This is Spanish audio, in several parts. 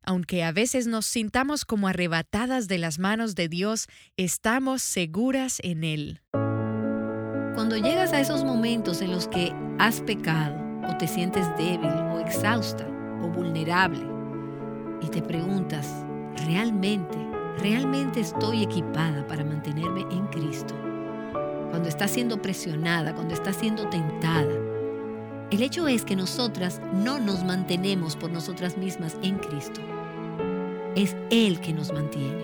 Aunque a veces nos sintamos como arrebatadas de las manos de Dios, estamos seguras en Él. Cuando llegas a esos momentos en los que has pecado o te sientes débil o exhausta o vulnerable y te preguntas, ¿realmente estoy equipada para mantenerme en Cristo? Cuando estás siendo presionada, cuando estás siendo tentada, el hecho es que nosotras no nos mantenemos por nosotras mismas en Cristo. Es Él que nos mantiene.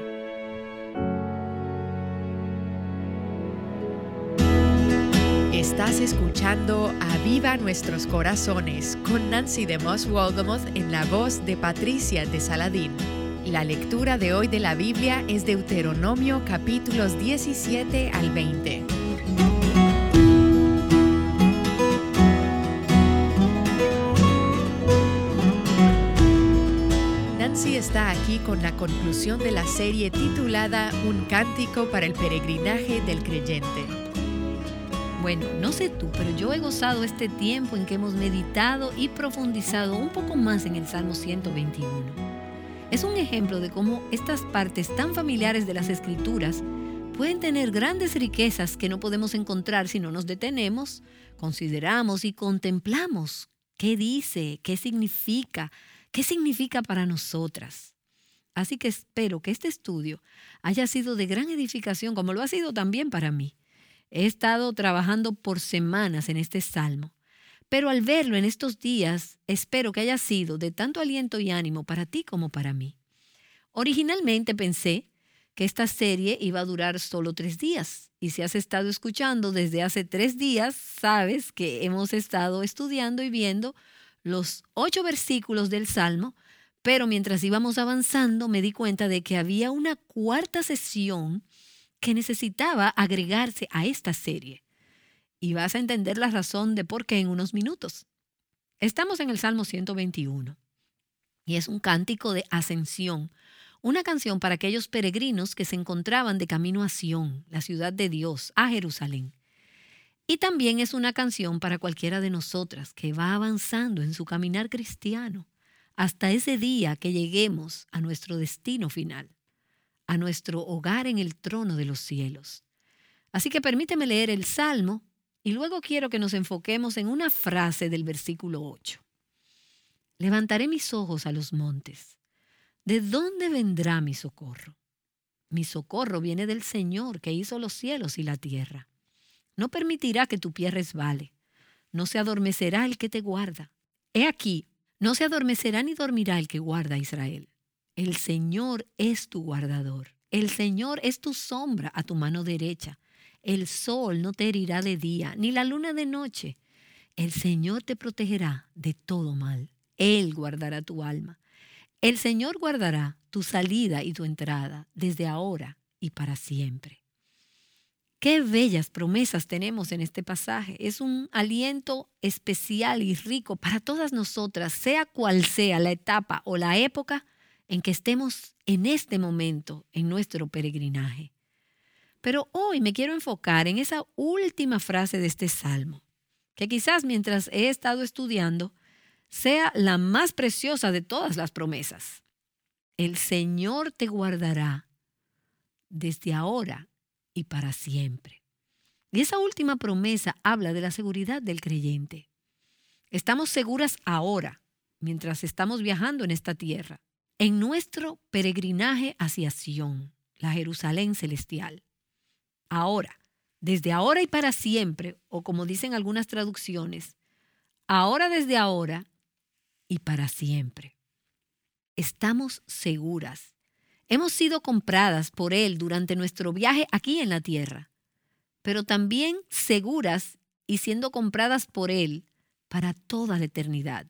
Estás escuchando Aviva Nuestros Corazones con Nancy DeMoss Wolgemuth en la voz de Patricia de Saladín. La lectura de hoy de la Biblia es Deuteronomio capítulos 17 al 20. Nancy está aquí con la conclusión de la serie titulada Un cántico para el peregrinaje del creyente. Bueno, no sé tú, pero yo he gozado este tiempo en que hemos meditado y profundizado un poco más en el Salmo 121. Es un ejemplo de cómo estas partes tan familiares de las Escrituras pueden tener grandes riquezas que no podemos encontrar si no nos detenemos, consideramos y contemplamos qué dice, qué significa para nosotras. Así que espero que este estudio haya sido de gran edificación, como lo ha sido también para mí. He estado trabajando por semanas en este salmo, pero al verlo en estos días, espero que haya sido de tanto aliento y ánimo para ti como para mí. Originalmente pensé que esta serie iba a durar solo 3 días, y si has estado escuchando desde hace 3 días, sabes que hemos estado estudiando y viendo los 8 versículos del Salmo, pero mientras íbamos avanzando me di cuenta de que había una cuarta sesión que necesitaba agregarse a esta serie. Y vas a entender la razón de por qué en unos minutos. Estamos en el Salmo 121 y es un cántico de ascensión, una canción para aquellos peregrinos que se encontraban de camino a Sión, la ciudad de Dios, a Jerusalén. Y también es una canción para cualquiera de nosotras que va avanzando en su caminar cristiano hasta ese día que lleguemos a nuestro destino final, a nuestro hogar en el trono de los cielos. Así que permíteme leer el Salmo y luego quiero que nos enfoquemos en una frase del versículo 8. Levantaré mis ojos a los montes. ¿De dónde vendrá mi socorro? Mi socorro viene del Señor que hizo los cielos y la tierra. No permitirá que tu pie resbale. No se adormecerá el que te guarda. He aquí, no se adormecerá ni dormirá el que guarda a Israel. El Señor es tu guardador. El Señor es tu sombra a tu mano derecha. El sol no te herirá de día, ni la luna de noche. El Señor te protegerá de todo mal. Él guardará tu alma. El Señor guardará tu salida y tu entrada, desde ahora y para siempre. Qué bellas promesas tenemos en este pasaje. Es un aliento especial y rico para todas nosotras, sea cual sea la etapa o la época en que estemos en este momento en nuestro peregrinaje. Pero hoy me quiero enfocar en esa última frase de este salmo, que quizás mientras he estado estudiando sea la más preciosa de todas las promesas. El Señor te guardará desde ahora y para siempre. Y esa última promesa habla de la seguridad del creyente. Estamos seguras ahora, mientras estamos viajando en esta tierra, en nuestro peregrinaje hacia Sión, la Jerusalén celestial. Ahora, desde ahora y para siempre, o como dicen algunas traducciones, ahora desde ahora y para siempre. Estamos seguras. Hemos sido compradas por Él durante nuestro viaje aquí en la tierra, pero también seguras y siendo compradas por Él para toda la eternidad.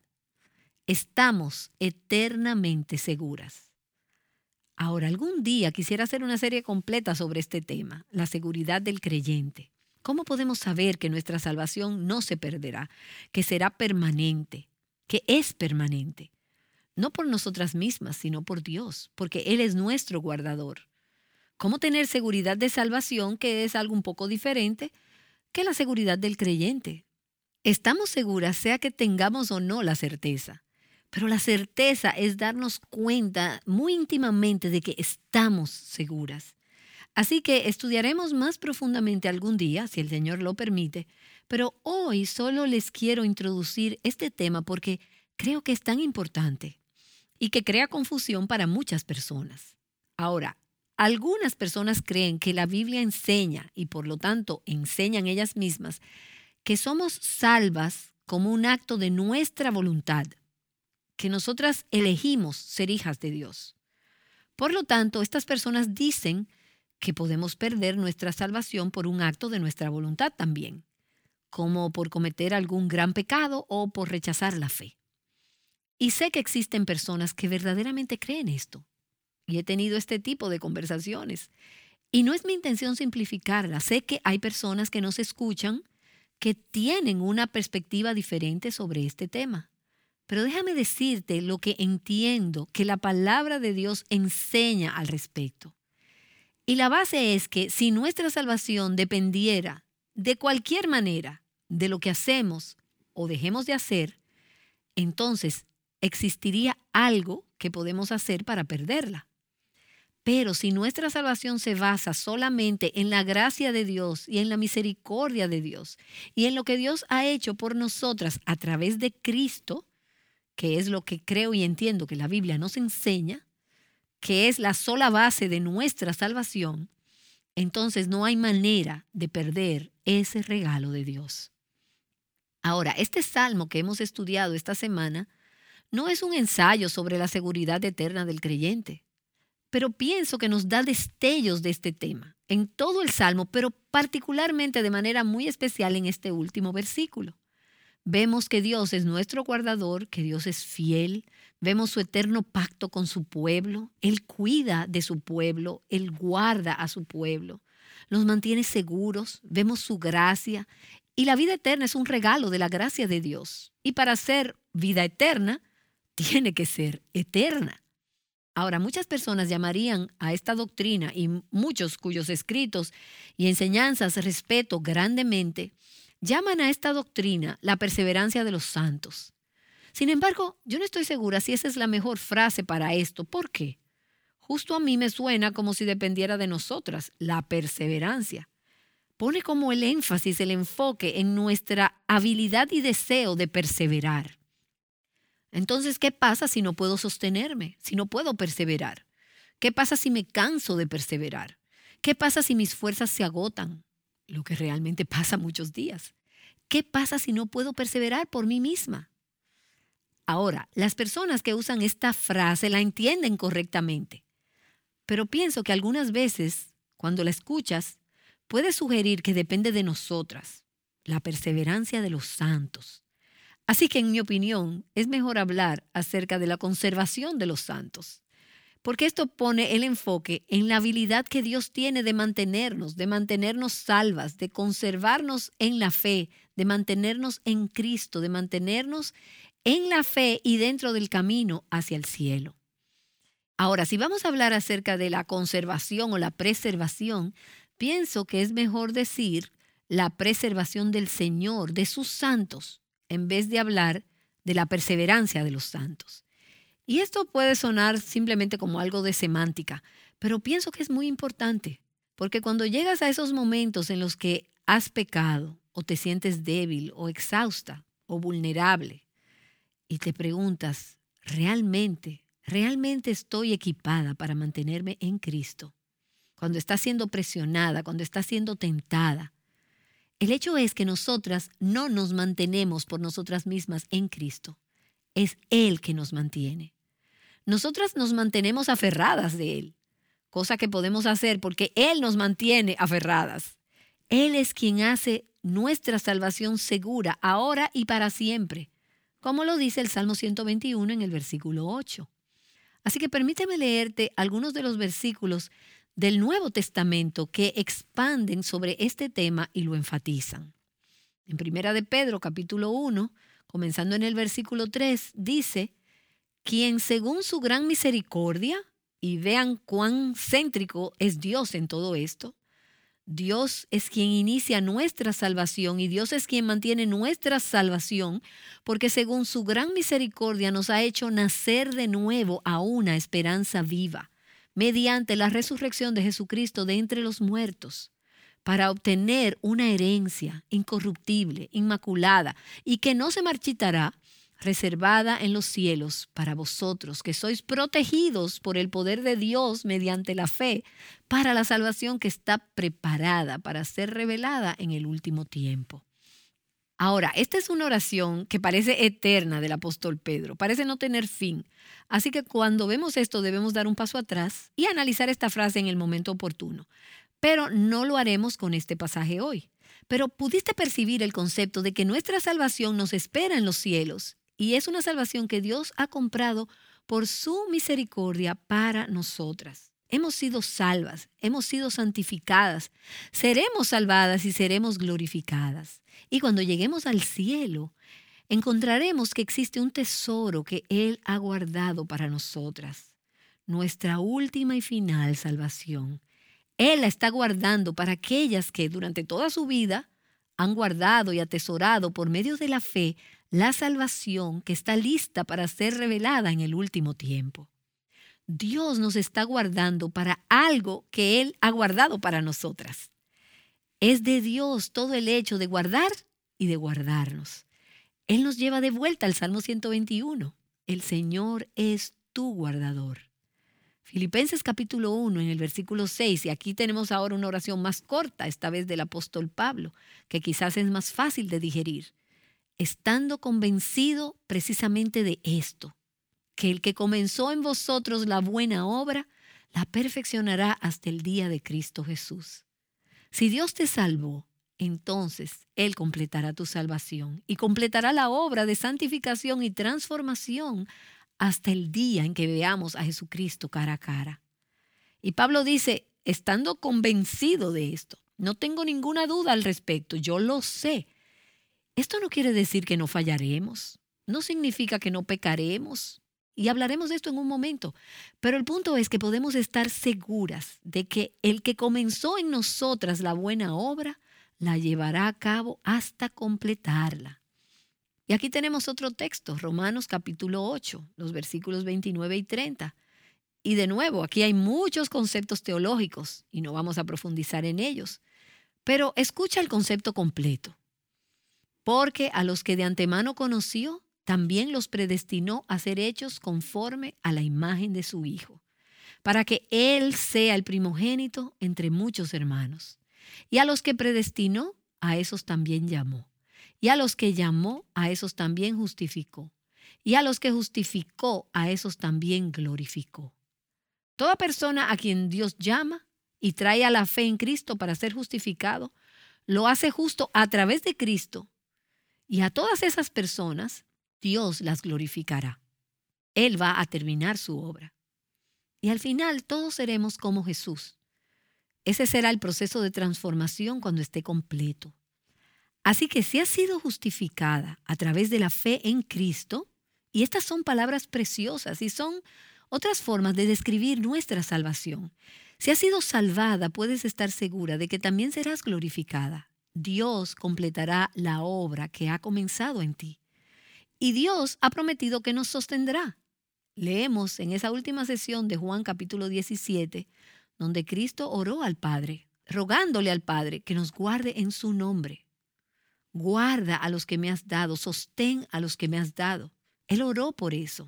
Estamos eternamente seguras. Ahora, algún día quisiera hacer una serie completa sobre este tema, la seguridad del creyente. ¿Cómo podemos saber que nuestra salvación no se perderá, que será permanente, que es permanente? No por nosotras mismas, sino por Dios, porque Él es nuestro guardador. ¿Cómo tener seguridad de salvación, que es algo un poco diferente que la seguridad del creyente? Estamos seguras, sea que tengamos o no la certeza, pero la certeza es darnos cuenta muy íntimamente de que estamos seguras. Así que estudiaremos más profundamente algún día, si el Señor lo permite, pero hoy solo les quiero introducir este tema porque creo que es tan importante y que crea confusión para muchas personas. Ahora, algunas personas creen que la Biblia enseña, y por lo tanto enseñan ellas mismas, que somos salvas como un acto de nuestra voluntad, que nosotras elegimos ser hijas de Dios. Por lo tanto, estas personas dicen que podemos perder nuestra salvación por un acto de nuestra voluntad también, como por cometer algún gran pecado o por rechazar la fe. Y sé que existen personas que verdaderamente creen esto. Y he tenido este tipo de conversaciones. Y no es mi intención simplificarla. Sé que hay personas que nos escuchan que tienen una perspectiva diferente sobre este tema. Pero déjame decirte lo que entiendo que la palabra de Dios enseña al respecto. Y la base es que si nuestra salvación dependiera de cualquier manera de lo que hacemos o dejemos de hacer, entonces existiría algo que podemos hacer para perderla. Pero si nuestra salvación se basa solamente en la gracia de Dios y en la misericordia de Dios y en lo que Dios ha hecho por nosotras a través de Cristo, que es lo que creo y entiendo que la Biblia nos enseña, que es la sola base de nuestra salvación, entonces no hay manera de perder ese regalo de Dios. Ahora, este salmo que hemos estudiado esta semana no es un ensayo sobre la seguridad eterna del creyente, pero pienso que nos da destellos de este tema en todo el salmo, pero particularmente de manera muy especial en este último versículo. Vemos que Dios es nuestro guardador, que Dios es fiel. Vemos su eterno pacto con su pueblo. Él cuida de su pueblo. Él guarda a su pueblo. Los mantiene seguros. Vemos su gracia. Y la vida eterna es un regalo de la gracia de Dios. Y para ser vida eterna, tiene que ser eterna. Ahora, muchas personas llamarían a esta doctrina, y muchos cuyos escritos y enseñanzas respeto grandemente, llaman a esta doctrina la perseverancia de los santos. Sin embargo, yo no estoy segura si esa es la mejor frase para esto. ¿Por qué? Justo a mí me suena como si dependiera de nosotras, la perseverancia. Pone como el énfasis, el enfoque en nuestra habilidad y deseo de perseverar. Entonces, ¿qué pasa si no puedo sostenerme? Si no puedo perseverar. ¿Qué pasa si me canso de perseverar? ¿Qué pasa si mis fuerzas se agotan? Lo que realmente pasa muchos días. ¿Qué pasa si no puedo perseverar por mí misma? Ahora, las personas que usan esta frase la entienden correctamente, pero pienso que algunas veces, cuando la escuchas, puede sugerir que depende de nosotras, la perseverancia de los santos. Así que, en mi opinión, es mejor hablar acerca de la conservación de los santos. Porque esto pone el enfoque en la habilidad que Dios tiene de mantenernos salvas, de conservarnos en la fe, de mantenernos en Cristo, de mantenernos en la fe y dentro del camino hacia el cielo. Ahora, si vamos a hablar acerca de la conservación o la preservación, pienso que es mejor decir la preservación del Señor, de sus santos, en vez de hablar de la perseverancia de los santos. Y esto puede sonar simplemente como algo de semántica, pero pienso que es muy importante, porque cuando llegas a esos momentos en los que has pecado o te sientes débil o exhausta o vulnerable y te preguntas, ¿realmente estoy equipada para mantenerme en Cristo? Cuando estás siendo presionada, cuando estás siendo tentada. El hecho es que nosotras no nos mantenemos por nosotras mismas en Cristo. Es Él que nos mantiene. Nosotras nos mantenemos aferradas de Él, cosa que podemos hacer porque Él nos mantiene aferradas. Él es quien hace nuestra salvación segura ahora y para siempre, como lo dice el Salmo 121 en el versículo 8. Así que permíteme leerte algunos de los versículos del Nuevo Testamento que expanden sobre este tema y lo enfatizan. En Primera de Pedro, capítulo 1, comenzando en el versículo 3, dice: quien según su gran misericordia, y vean cuán céntrico es Dios en todo esto, Dios es quien inicia nuestra salvación y Dios es quien mantiene nuestra salvación, porque según su gran misericordia nos ha hecho nacer de nuevo a una esperanza viva, mediante la resurrección de Jesucristo de entre los muertos, para obtener una herencia incorruptible, inmaculada y que no se marchitará, reservada en los cielos para vosotros, que sois protegidos por el poder de Dios mediante la fe, para la salvación que está preparada para ser revelada en el último tiempo. Ahora, esta es una oración que parece eterna del apóstol Pedro, parece no tener fin. Así que cuando vemos esto debemos dar un paso atrás y analizar esta frase en el momento oportuno. Pero no lo haremos con este pasaje hoy. Pero pudiste percibir el concepto de que nuestra salvación nos espera en los cielos. Y es una salvación que Dios ha comprado por su misericordia para nosotras. Hemos sido salvas, hemos sido santificadas, seremos salvadas y seremos glorificadas. Y cuando lleguemos al cielo, encontraremos que existe un tesoro que Él ha guardado para nosotras. Nuestra última y final salvación. Él la está guardando para aquellas que durante toda su vida han guardado y atesorado por medio de la fe la salvación que está lista para ser revelada en el último tiempo. Dios nos está guardando para algo que Él ha guardado para nosotras. Es de Dios todo el hecho de guardar y de guardarnos. Él nos lleva de vuelta al Salmo 121. El Señor es tu guardador. Filipenses capítulo 1 en el versículo 6, y aquí tenemos ahora una oración más corta, esta vez del apóstol Pablo, que quizás es más fácil de digerir. Estando convencido precisamente de esto, que el que comenzó en vosotros la buena obra, la perfeccionará hasta el día de Cristo Jesús. Si Dios te salvó, entonces Él completará tu salvación y completará la obra de santificación y transformación hasta el día en que veamos a Jesucristo cara a cara. Y Pablo dice, estando convencido de esto, no tengo ninguna duda al respecto, yo lo sé. Esto no quiere decir que no fallaremos, no significa que no pecaremos, y hablaremos de esto en un momento, pero el punto es que podemos estar seguras de que el que comenzó en nosotras la buena obra, la llevará a cabo hasta completarla. Y aquí tenemos otro texto, Romanos capítulo 8, los versículos 29 y 30. Y de nuevo, aquí hay muchos conceptos teológicos y no vamos a profundizar en ellos, pero escucha el concepto completo. Porque a los que de antemano conoció, también los predestinó a ser hechos conforme a la imagen de su Hijo, para que Él sea el primogénito entre muchos hermanos. Y a los que predestinó, a esos también llamó. Y a los que llamó, a esos también justificó. Y a los que justificó, a esos también glorificó. Toda persona a quien Dios llama y trae a la fe en Cristo para ser justificado, lo hace justo a través de Cristo. Y a todas esas personas, Dios las glorificará. Él va a terminar su obra. Y al final todos seremos como Jesús. Ese será el proceso de transformación cuando esté completo. Así que si has sido justificada a través de la fe en Cristo, y estas son palabras preciosas y son otras formas de describir nuestra salvación. Si has sido salvada, puedes estar segura de que también serás glorificada. Dios completará la obra que ha comenzado en ti. Y Dios ha prometido que nos sostendrá. Leemos en esa última sesión de Juan capítulo 17, donde Cristo oró al Padre, rogándole al Padre que nos guarde en su nombre. Guarda a los que me has dado, sostén a los que me has dado. Él oró por eso.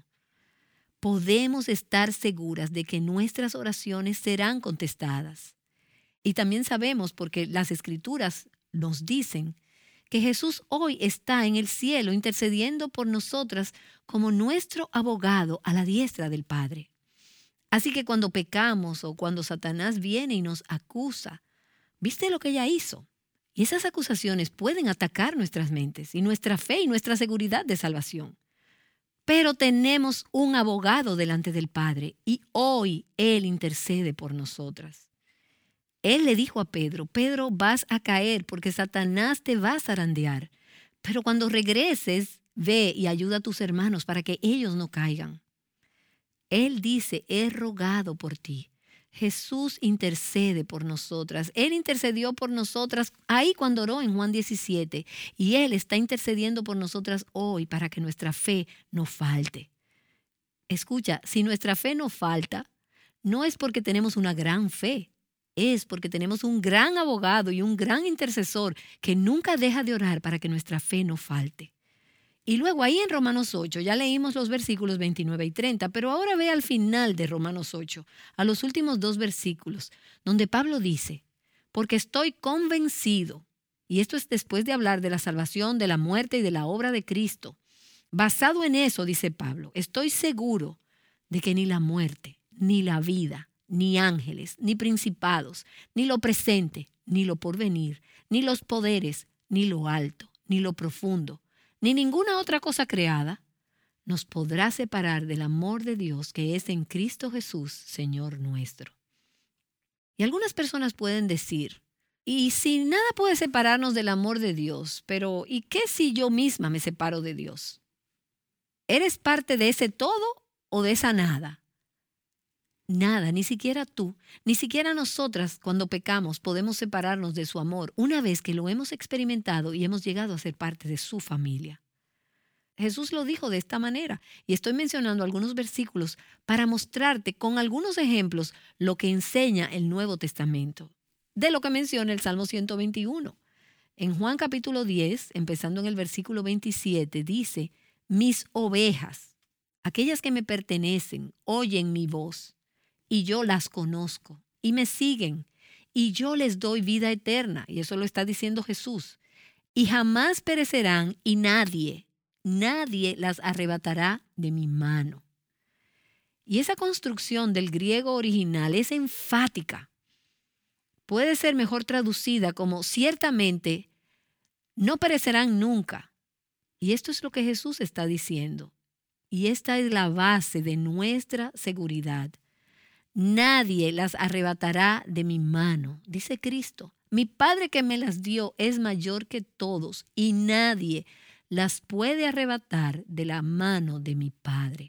Podemos estar seguras de que nuestras oraciones serán contestadas. Y también sabemos, porque las Escrituras nos dicen, que Jesús hoy está en el cielo intercediendo por nosotras como nuestro abogado a la diestra del Padre. Así que cuando pecamos o cuando Satanás viene y nos acusa, ¿viste lo que ella hizo? Y esas acusaciones pueden atacar nuestras mentes y nuestra fe y nuestra seguridad de salvación. Pero tenemos un abogado delante del Padre y hoy Él intercede por nosotras. Él le dijo a Pedro, Pedro, vas a caer porque Satanás te va a zarandear. Pero cuando regreses, ve y ayuda a tus hermanos para que ellos no caigan. Él dice, he rogado por ti. Jesús intercede por nosotras. Él intercedió por nosotras ahí cuando oró en Juan 17. Y Él está intercediendo por nosotras hoy para que nuestra fe no falte. Escucha, si nuestra fe no falta, no es porque tenemos una gran fe. Es porque tenemos un gran abogado y un gran intercesor que nunca deja de orar para que nuestra fe no falte. Y luego ahí en Romanos 8, ya leímos los versículos 29 y 30, pero ahora ve al final de Romanos 8, a los últimos 2 versículos, donde Pablo dice, porque estoy convencido, y esto es después de hablar de la salvación, de la muerte y de la obra de Cristo. Basado en eso, dice Pablo, estoy seguro de que ni la muerte, ni la vida, ni ángeles, ni principados, ni lo presente, ni lo porvenir, ni los poderes, ni lo alto, ni lo profundo, ni ninguna otra cosa creada nos podrá separar del amor de Dios que es en Cristo Jesús, Señor nuestro. Y algunas personas pueden decir, y si nada puede separarnos del amor de Dios, pero ¿y qué si yo misma me separo de Dios? ¿Eres parte de ese todo o de esa nada? Nada, ni siquiera tú, ni siquiera nosotras cuando pecamos podemos separarnos de su amor una vez que lo hemos experimentado y hemos llegado a ser parte de su familia. Jesús lo dijo de esta manera y estoy mencionando algunos versículos para mostrarte con algunos ejemplos lo que enseña el Nuevo Testamento, de lo que menciona el Salmo 121. En Juan capítulo 10, empezando en el versículo 27, dice, mis ovejas, aquellas que me pertenecen, oyen mi voz. Y yo las conozco, y me siguen, y yo les doy vida eterna. Y eso lo está diciendo Jesús. Y jamás perecerán, y nadie las arrebatará de mi mano. Y esa construcción del griego original es enfática. Puede ser mejor traducida como ciertamente no perecerán nunca. Y esto es lo que Jesús está diciendo. Y esta es la base de nuestra seguridad. Nadie las arrebatará de mi mano, dice Cristo. Mi Padre que me las dio es mayor que todos y nadie las puede arrebatar de la mano de mi Padre.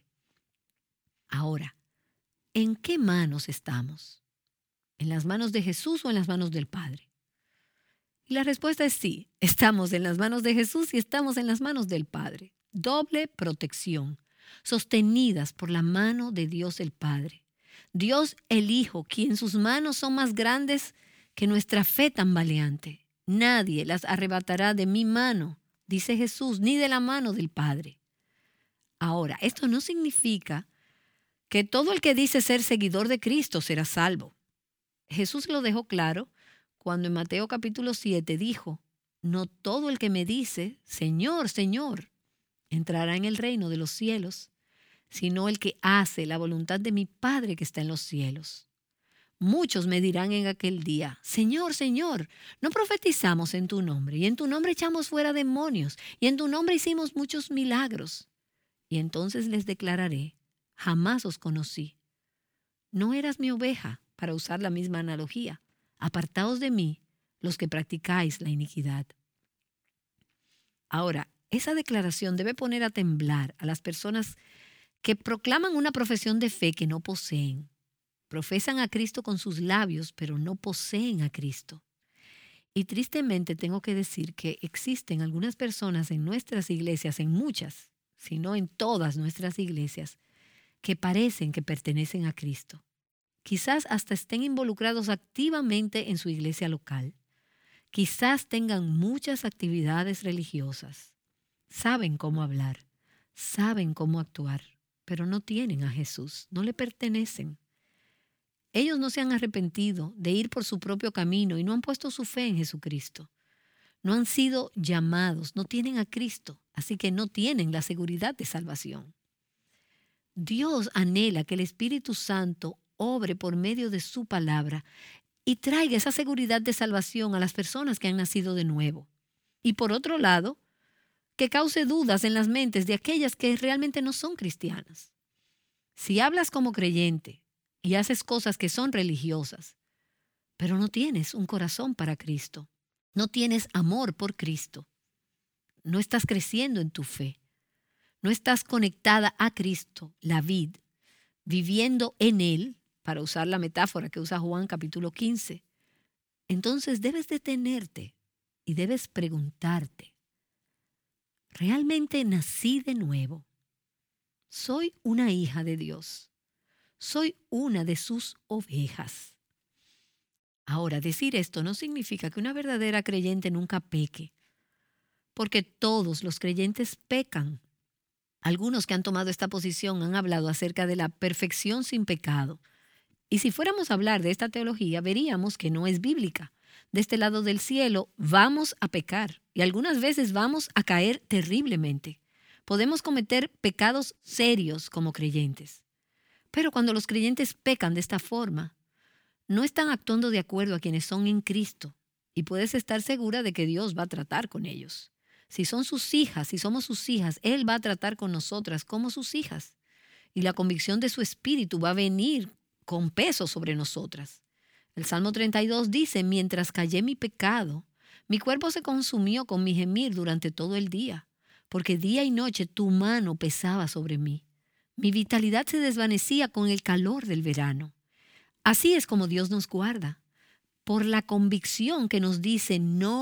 Ahora, ¿en qué manos estamos? ¿En las manos de Jesús o en las manos del Padre? Y la respuesta es sí, estamos en las manos de Jesús y estamos en las manos del Padre. Doble protección, sostenidas por la mano de Dios el Padre. Dios el Hijo, quien sus manos son más grandes que nuestra fe tambaleante. Nadie las arrebatará de mi mano, dice Jesús, ni de la mano del Padre. Ahora, esto no significa que todo el que dice ser seguidor de Cristo será salvo. Jesús lo dejó claro cuando en Mateo capítulo 7 dijo, no todo el que me dice, Señor, Señor, entrará en el reino de los cielos, sino el que hace la voluntad de mi Padre que está en los cielos. Muchos me dirán en aquel día, Señor, Señor, ¿no profetizamos en tu nombre? Y en tu nombre echamos fuera demonios, y en tu nombre hicimos muchos milagros. Y entonces les declararé, jamás os conocí. No eras mi oveja, para usar la misma analogía. Apartaos de mí, los que practicáis la iniquidad. Ahora, esa declaración debe poner a temblar a las personas que proclaman una profesión de fe que no poseen. Profesan a Cristo con sus labios, pero no poseen a Cristo. Y tristemente tengo que decir que existen algunas personas en nuestras iglesias, en muchas, si no en todas nuestras iglesias, que parecen que pertenecen a Cristo. Quizás hasta estén involucrados activamente en su iglesia local. Quizás tengan muchas actividades religiosas. Saben cómo hablar, saben cómo actuar, pero no tienen a Jesús, no le pertenecen. Ellos no se han arrepentido de ir por su propio camino y no han puesto su fe en Jesucristo. No han sido llamados, no tienen a Cristo, así que no tienen la seguridad de salvación. Dios anhela que el Espíritu Santo obre por medio de su palabra y traiga esa seguridad de salvación a las personas que han nacido de nuevo. Y por otro lado, que cause dudas en las mentes de aquellas que realmente no son cristianas. Si hablas como creyente y haces cosas que son religiosas, pero no tienes un corazón para Cristo, no tienes amor por Cristo, no estás creciendo en tu fe, no estás conectada a Cristo, la vid, viviendo en Él, para usar la metáfora que usa Juan capítulo 15, entonces debes detenerte y debes preguntarte, ¿realmente nací de nuevo? ¿Soy una hija de Dios? ¿Soy una de sus ovejas? Ahora, decir esto no significa que una verdadera creyente nunca peque, porque todos los creyentes pecan. Algunos que han tomado esta posición han hablado acerca de la perfección sin pecado. Y si fuéramos a hablar de esta teología, veríamos que no es bíblica. De este lado del cielo vamos a pecar y algunas veces vamos a caer terriblemente. Podemos cometer pecados serios como creyentes. Pero cuando los creyentes pecan de esta forma, no están actuando de acuerdo a quienes son en Cristo y puedes estar segura de que Dios va a tratar con ellos. Si son sus hijas, si somos sus hijas, Él va a tratar con nosotras como sus hijas. Y la convicción de su espíritu va a venir con peso sobre nosotras. El Salmo 32 dice, mientras callé mi pecado, mi cuerpo se consumió con mi gemir durante todo el día, porque día y noche tu mano pesaba sobre mí. Mi vitalidad se desvanecía con el calor del verano. Así es como Dios nos guarda, por la convicción que nos dice,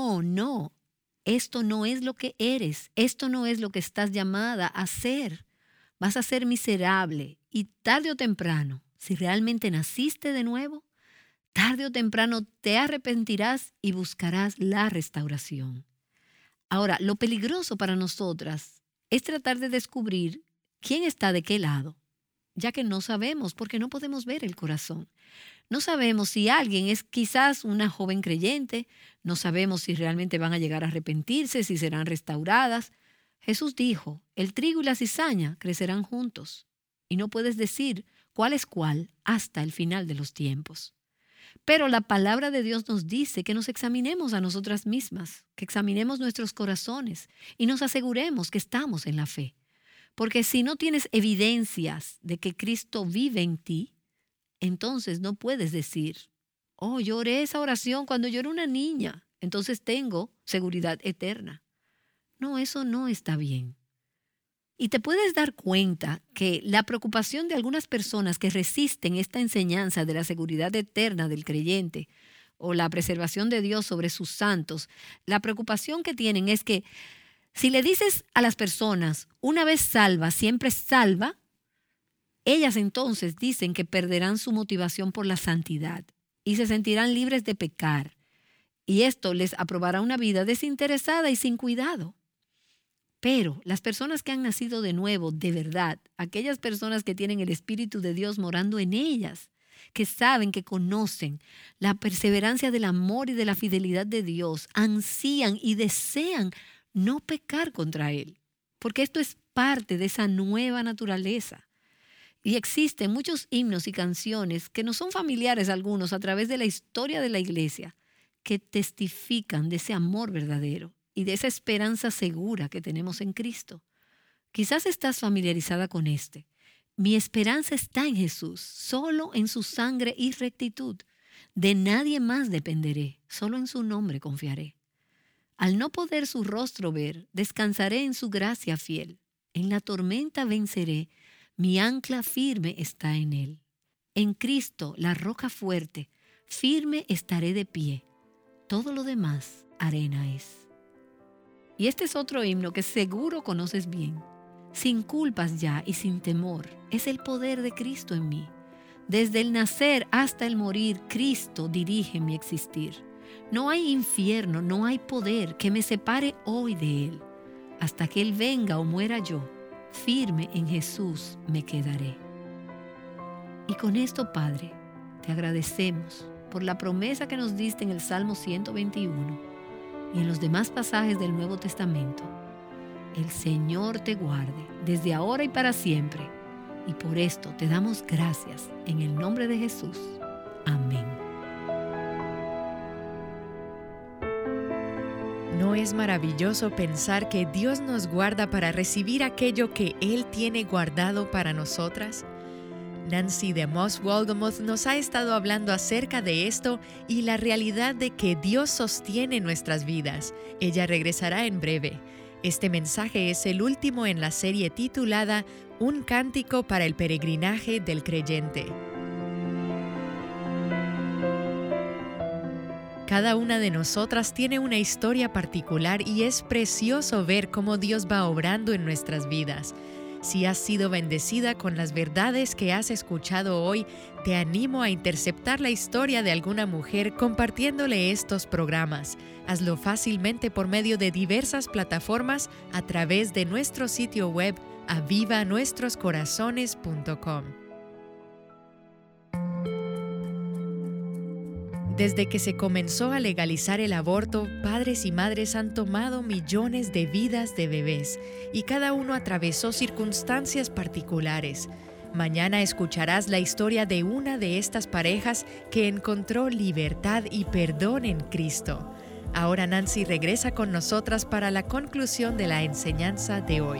no, esto no es lo que eres, esto no es lo que estás llamada a ser. Vas a ser miserable y tarde o temprano, si realmente naciste de nuevo, tarde o temprano te arrepentirás y buscarás la restauración. Ahora, lo peligroso para nosotras es tratar de descubrir quién está de qué lado, ya que no sabemos porque no podemos ver el corazón. No sabemos si alguien es quizás una joven creyente, no sabemos si realmente van a llegar a arrepentirse, si serán restauradas. Jesús dijo, el trigo y la cizaña crecerán juntos, y no puedes decir cuál es cuál hasta el final de los tiempos. Pero la palabra de Dios nos dice que nos examinemos a nosotras mismas, que examinemos nuestros corazones y nos aseguremos que estamos en la fe. Porque si no tienes evidencias de que Cristo vive en ti, entonces no puedes decir, yo oré esa oración cuando yo era una niña, entonces tengo seguridad eterna. No, eso no está bien. Y te puedes dar cuenta que la preocupación de algunas personas que resisten esta enseñanza de la seguridad eterna del creyente o la preservación de Dios sobre sus santos, la preocupación que tienen es que si le dices a las personas, una vez salva, siempre salva, ellas entonces dicen que perderán su motivación por la santidad y se sentirán libres de pecar. Y esto les aprobará una vida desinteresada y sin cuidado. Pero las personas que han nacido de nuevo, de verdad, aquellas personas que tienen el Espíritu de Dios morando en ellas, que saben, que conocen la perseverancia del amor y de la fidelidad de Dios, ansían y desean no pecar contra Él, porque esto es parte de esa nueva naturaleza. Y existen muchos himnos y canciones que nos son familiares a algunos a través de la historia de la iglesia, que testifican de ese amor verdadero y de esa esperanza segura que tenemos en Cristo. Quizás estás familiarizada con este. Mi esperanza está en Jesús, solo en su sangre y rectitud. De nadie más dependeré, solo en su nombre confiaré. Al no poder su rostro ver, descansaré en su gracia fiel. En la tormenta venceré, mi ancla firme está en él. En Cristo, la roca fuerte, firme estaré de pie. Todo lo demás arena es. Y este es otro himno que seguro conoces bien. Sin culpas ya y sin temor, es el poder de Cristo en mí. Desde el nacer hasta el morir, Cristo dirige mi existir. No hay infierno, no hay poder que me separe hoy de Él. Hasta que Él venga o muera yo, firme en Jesús me quedaré. Y con esto, Padre, te agradecemos por la promesa que nos diste en el Salmo 121 y en los demás pasajes del Nuevo Testamento. El Señor te guarde desde ahora y para siempre. Y por esto te damos gracias en el nombre de Jesús. Amén. ¿No es maravilloso pensar que Dios nos guarda para recibir aquello que Él tiene guardado para nosotras? Nancy DeMoss Wolgemuth nos ha estado hablando acerca de esto y la realidad de que Dios sostiene nuestras vidas. Ella regresará en breve. Este mensaje es el último en la serie titulada Un cántico para el peregrinaje del creyente. Cada una de nosotras tiene una historia particular y es precioso ver cómo Dios va obrando en nuestras vidas. Si has sido bendecida con las verdades que has escuchado hoy, te animo a interceptar la historia de alguna mujer compartiéndole estos programas. Hazlo fácilmente por medio de diversas plataformas a través de nuestro sitio web avivanuestroscorazones.com. Desde que se comenzó a legalizar el aborto, padres y madres han tomado millones de vidas de bebés y cada uno atravesó circunstancias particulares. Mañana escucharás la historia de una de estas parejas que encontró libertad y perdón en Cristo. Ahora Nancy regresa con nosotras para la conclusión de la enseñanza de hoy.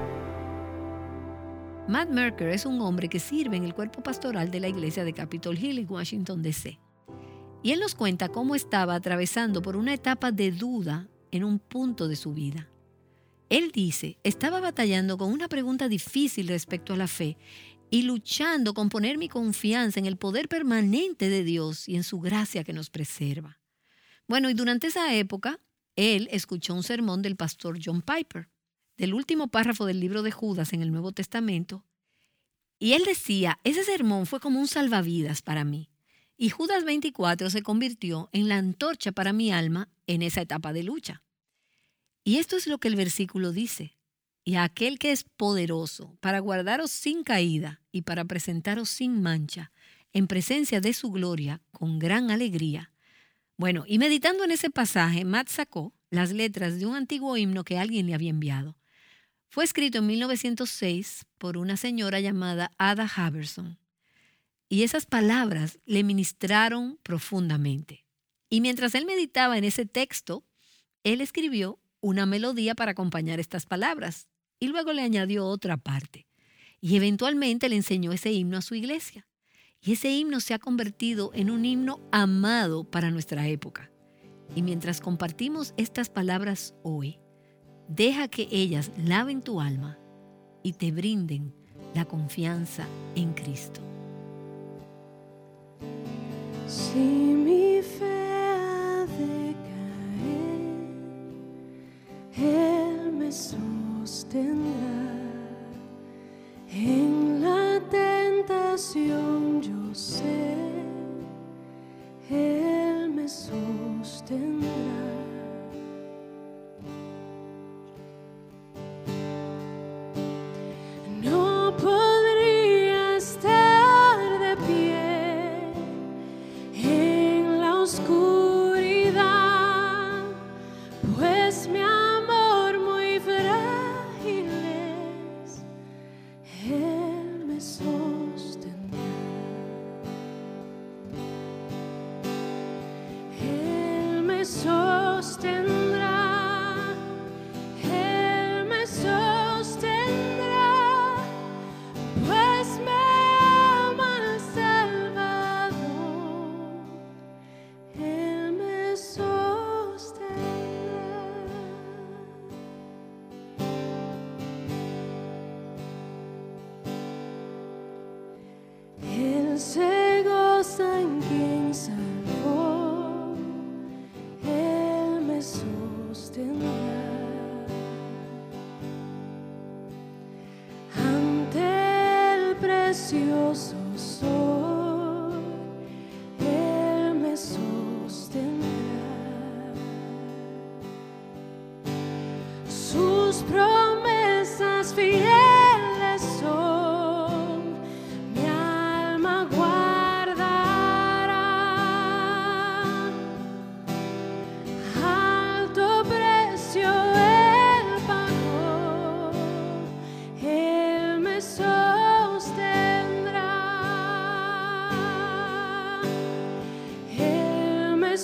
Matt Merker es un hombre que sirve en el cuerpo pastoral de la iglesia de Capitol Hill en Washington, D.C. Y él nos cuenta cómo estaba atravesando por una etapa de duda en un punto de su vida. Él dice, estaba batallando con una pregunta difícil respecto a la fe y luchando con poner mi confianza en el poder permanente de Dios y en su gracia que nos preserva. Bueno, y durante esa época, él escuchó un sermón del pastor John Piper, del último párrafo del libro de Judas en el Nuevo Testamento, y él decía, ese sermón fue como un salvavidas para mí. Y Judas 24 se convirtió en la antorcha para mi alma en esa etapa de lucha. Y esto es lo que el versículo dice. Y a aquel que es poderoso para guardaros sin caída y para presentaros sin mancha en presencia de su gloria con gran alegría. Bueno, y meditando en ese pasaje, Matt sacó las letras de un antiguo himno que alguien le había enviado. Fue escrito en 1906 por una señora llamada Ada Haverson. Y esas palabras le ministraron profundamente. Y mientras él meditaba en ese texto, él escribió una melodía para acompañar estas palabras y luego le añadió otra parte. Y eventualmente le enseñó ese himno a su iglesia. Y ese himno se ha convertido en un himno amado para nuestra época. Y mientras compartimos estas palabras hoy, deja que ellas laven tu alma y te brinden la confianza en Cristo. Si mi fe ha de caer, Él me sostendrá. En la tentación yo sé, Él me sostendrá. No podría estar de pie en la oscuridad, pues mi amor muy frágil es, Él me sostendrá. Él me sostendrá, Él me sostendrá, pues me ama el Salvador. Él me sostendrá. Él se goza en quien salvó. Él me sostendrá. Ante el precioso sol, Él me sostendrá. Sus promesas fieles son, mi alma guardará. Alto precio Él pagó, Él me sostendrá. Él me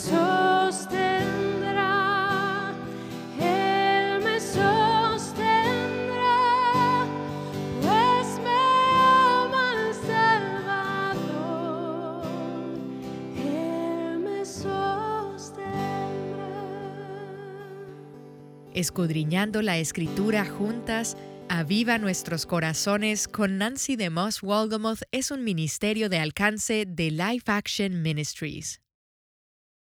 sostendrá. Él me sostendrá, pues me ama el Salvador. Él me sostendrá. Escudriñando la Escritura juntas, Aviva Nuestros Corazones con Nancy DeMoss Wolgemuth es un ministerio de alcance de Life Action Ministries.